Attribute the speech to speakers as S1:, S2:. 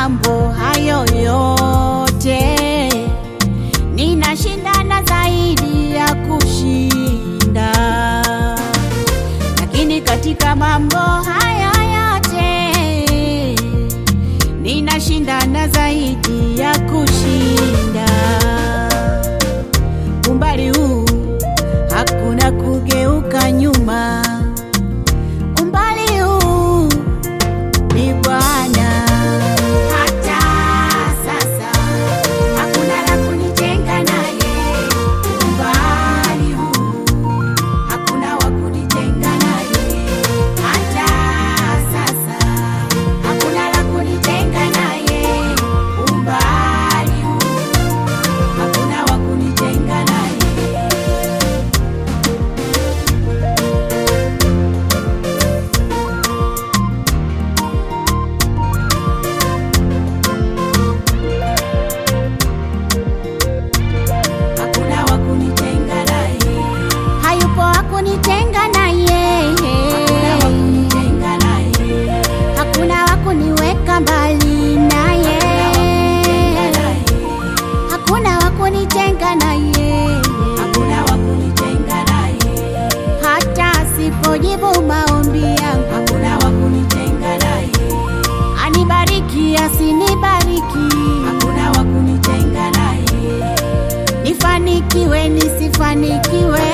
S1: mambo hayo yote, ninashindana zaidi ya kushinda. Lakini katika mambo hayo yote, ninashindana zaidi ya kushinda. Umbali huu hakuna kugeuka nyuma. Umbali huu ni Bwana. Hata sasa hakuna la kunitenga naye. Umbali huu hakuna wa kunitenga naye. Hata sasa hakuna la kunitenga naye. Umbali huu hakuna wa kunitenga naye. Kunitenga naye, hakuna wa kunitenga naye, hakuna wa kuniweka mbali naye, hakuna wa kunitenga naye, hakuna wa kunitenga naye, hata asipojibu maombi yangu, hakuna wa kunitenga naye, anibariki asinibariki, hakuna wa kunitenga naye, nifanikiwe nisifanikiwe,